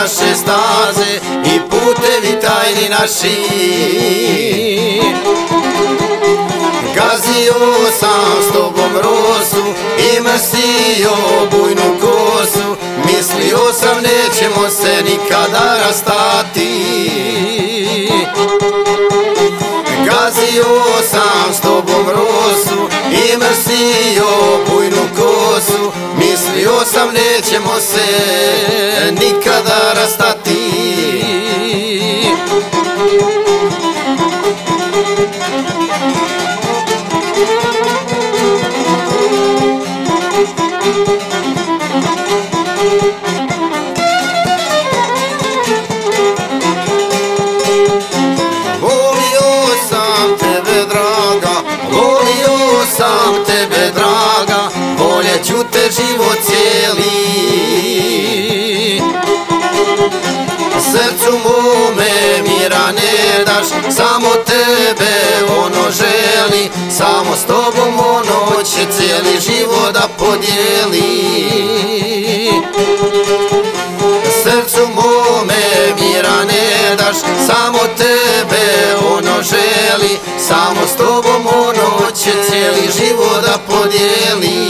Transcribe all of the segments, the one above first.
naše staze i putevi tajni naši. Gazio sam s tobom rosu i mrsio bujnu kosu, mislio sam nećemo se nikada rastati. Gazio sam s tobom rosu i mrsio bujnu kosu, mislio sam nećemo se nikada rastati. Ću te život cijeli, srcu mome mira ne daš, samo tebe ono želi, samo s tobom ono će cijeli život da podijeli. Srcu mome mira ne daš, samo tebe ono želi, samo s tobom ono će cijeli život da podijeli.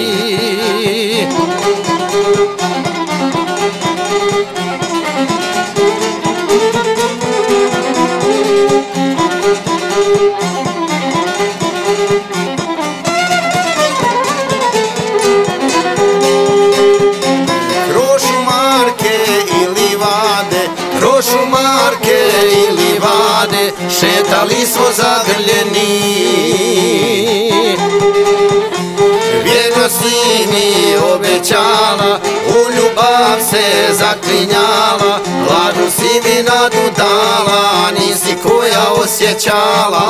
Šumarke i livade, šetali smo zagrljeni. Vjerno si mi obećala, u ljubav se zaklinjala, lažu si mi nadu dala, nisi koja osjećala.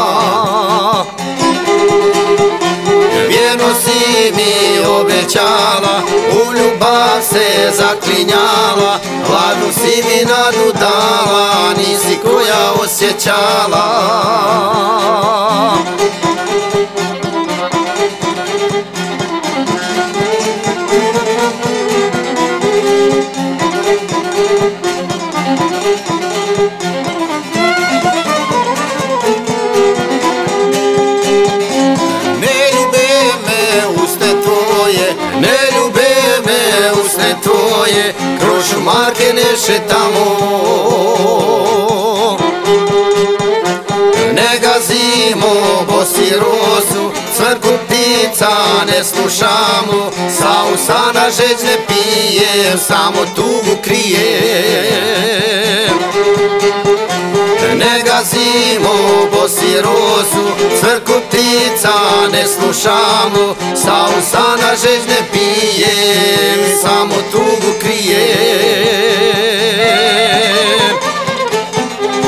Vjerno si mi obećala, u ljubav se zaklinjala, lažu si mi nadu dala, nisi koja osjećala. Kroz šumarke ne šetamo, ne gazimo bosi rosu, cvrku ptica ne slušamo, sa usana žeć ne pijem, samo tugu krijem. Ne gazimo bosi rosu, cvrku ptica ne slušamo, sa usana žeć ne pijem, samo tugu krijem.